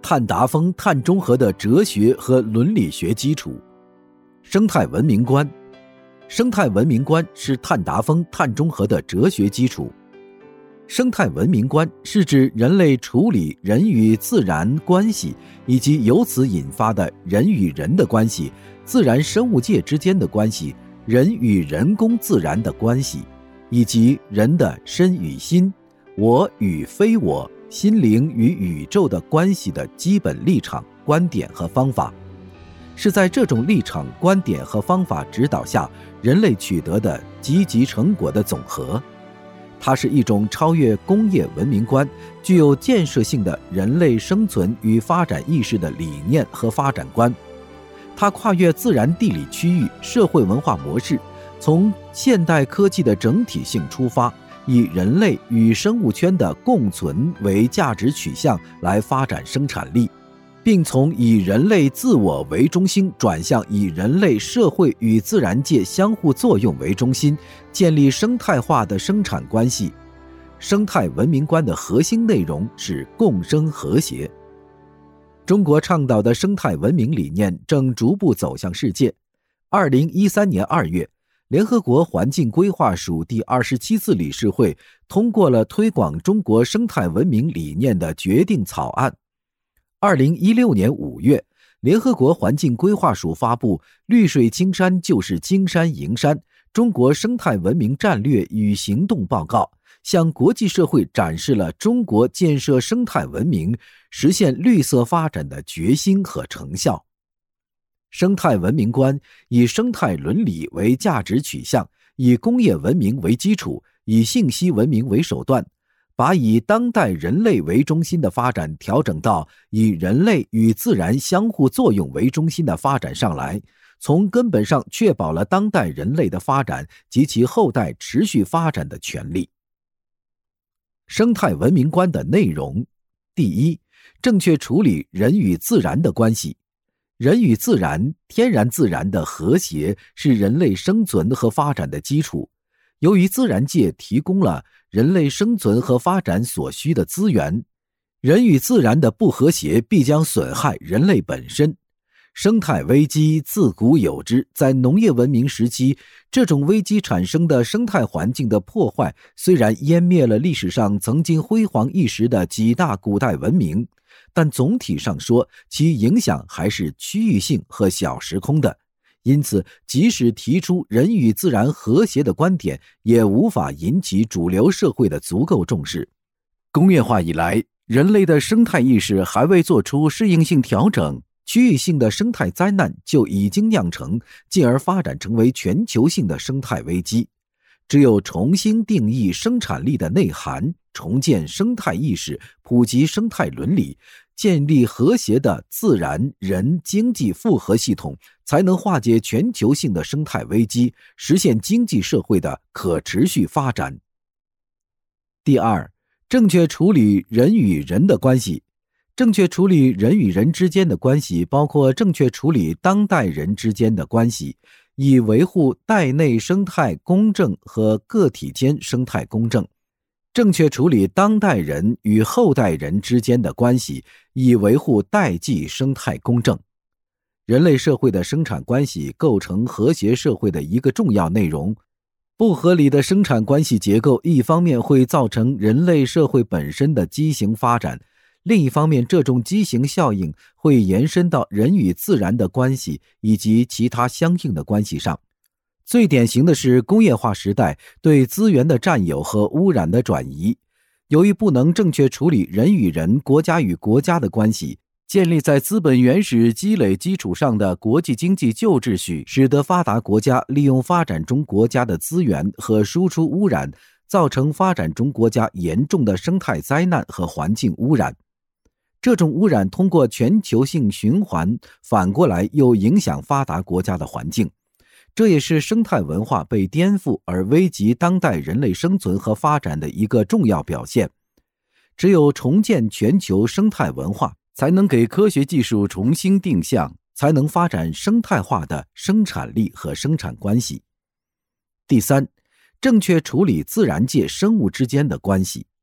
碳达峰、碳中和的哲学和伦理学基础。生态文明观。生态文明观是碳达峰、碳中和的哲学基础。生态文明观是指人类处理人与自然关系，以及由此引发的人与人的关系、自然生物界之间的关系、人与人工自然的关系，以及人的身与心、我与非我、心灵与宇宙的关系的基本立场、观点和方法。是在这种立场、观点和方法指导下，人类取得的积极成果的总和。它是一种超越工业文明观、具有建设性的人类生存与发展意识的理念和发展观。它跨越自然地理区域、社会文化模式，从现代科技的整体性出发，以人类与生物圈的共存为价值取向来发展生产力，并从以人类自我为中心转向以人类社会与自然界相互作用为中心，建立生态化的生产关系。生态文明观的核心内容是共生和谐。中国倡导的生态文明理念正逐步走向世界。2013年2月，联合国环境规划署第27次理事会通过了推广中国生态文明理念的决定草案。2016年5月，联合国环境规划署发布《绿水青山就是金山银山：中国生态文明战略与行动报告》，向国际社会展示了中国建设生态文明、实现绿色发展的决心和成效。生态文明观以生态伦理为价值取向，以工业文明为基础，以信息文明为手段，把以当代人类为中心的发展调整到以人类与自然相互作用为中心的发展上来，从根本上确保了当代人类的发展及其后代持续发展的权利。生态文明观的内容：第一，正确处理人与自然的关系。人与自然、天然自然的和谐是人类生存和发展的基础。由于自然界提供了人类生存和发展所需的资源，人与自然的不和谐必将损害人类本身。生态危机自古有之，在农业文明时期，这种危机产生的生态环境的破坏，虽然湮灭了历史上曾经辉煌一时的几大古代文明，但总体上说，其影响还是区域性和小时空的。因此，即使提出人与自然和谐的观点，也无法引起主流社会的足够重视。工业化以来，人类的生态意识还未做出适应性调整，区域性的生态灾难就已经酿成，进而发展成为全球性的生态危机。只有重新定义生产力的内涵，重建生态意识，普及生态伦理，建立和谐的自然人经济复合系统，才能化解全球性的生态危机，实现经济社会的可持续发展。第二，正确处理人与人的关系。正确处理人与人之间的关系，包括正确处理当代人之间的关系，以维护代内生态公正和个体间生态公正；正确处理当代人与后代人之间的关系，以维护代际生态公正。人类社会的生产关系构成和谐社会的一个重要内容。不合理的生产关系结构，一方面会造成人类社会本身的畸形发展，另一方面，这种畸形效应会延伸到人与自然的关系以及其他相应的关系上。最典型的是工业化时代对资源的占有和污染的转移。由于不能正确处理人与人、国家与国家的关系，建立在资本原始积累基础上的国际经济旧秩序，使得发达国家利用发展中国家的资源和输出污染，造成发展中国家严重的生态灾难和环境污染。这种污染通过全球性循环，反过来又影响发达国家的环境。这也是生态文化被颠覆而危及当代人类生存和发展的一个重要表现。只有重建全球生态文化，才能给科学技术重新定向，才能发展生态化的生产力和生产关系。第三，正确处理自然界生物之间的关系。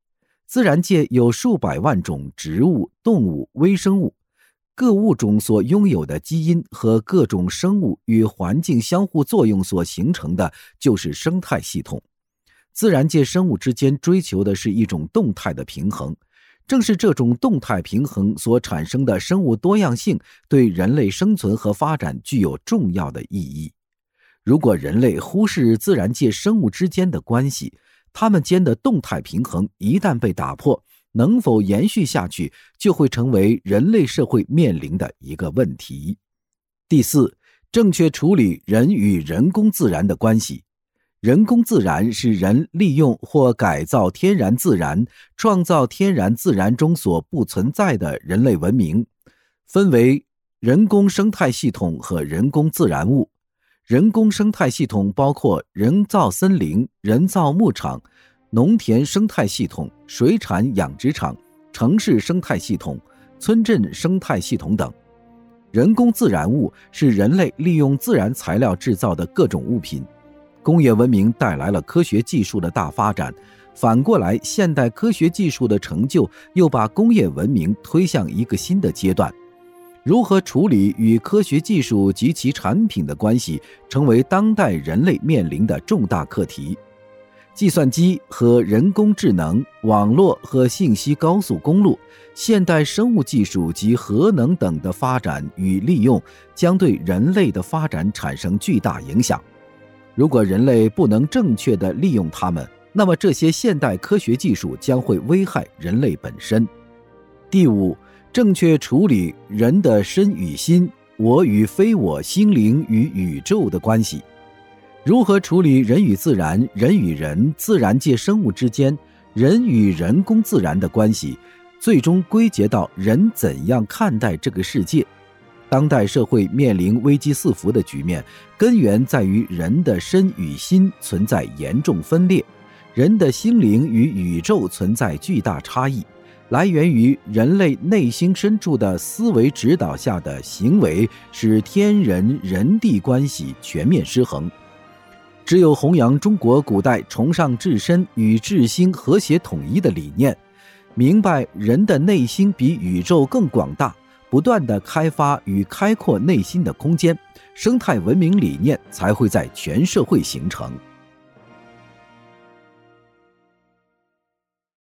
自然界有数百万种植物、动物、微生物，各物种所拥有的基因和各种生物与环境相互作用所形成的就是生态系统。自然界生物之间追求的是一种动态的平衡，正是这种动态平衡所产生的生物多样性对人类生存和发展具有重要的意义。如果人类忽视自然界生物之间的关系，它们间的动态平衡一旦被打破，能否延续下去就会成为人类社会面临的一个问题。第四，正确处理人与人工自然的关系。人工自然是人利用或改造天然自然，创造天然自然中所不存在的人类文明，分为人工生态系统和人工自然物。人工生态系统包括人造森林、人造牧场、农田生态系统、水产养殖场、城市生态系统、村镇生态系统等。人工自然物是人类利用自然材料制造的各种物品。工业文明带来了科学技术的大发展，反过来，现代科学技术的成就又把工业文明推向一个新的阶段。如何处理与科学技术及其产品的关系，成为当代人类面临的重大课题。计算机和人工智能、网络和信息高速公路、现代生物技术及核能等的发展与利用，将对人类的发展产生巨大影响。如果人类不能正确地利用它们，那么这些现代科学技术将会危害人类本身。第五，正确处理人的身与心、我与非我、心灵与宇宙的关系。如何处理人与自然、人与人、自然界生物之间、人与人工自然的关系，最终归结到人怎样看待这个世界。当代社会面临危机四伏的局面，根源在于人的身与心存在严重分裂，人的心灵与宇宙存在巨大差异，来源于人类内心深处的思维指导下的行为，使天人人地关系全面失衡。只有弘扬中国古代崇尚至身与至心和谐统一的理念，明白人的内心比宇宙更广大，不断地开发与开阔内心的空间，生态文明理念才会在全社会形成。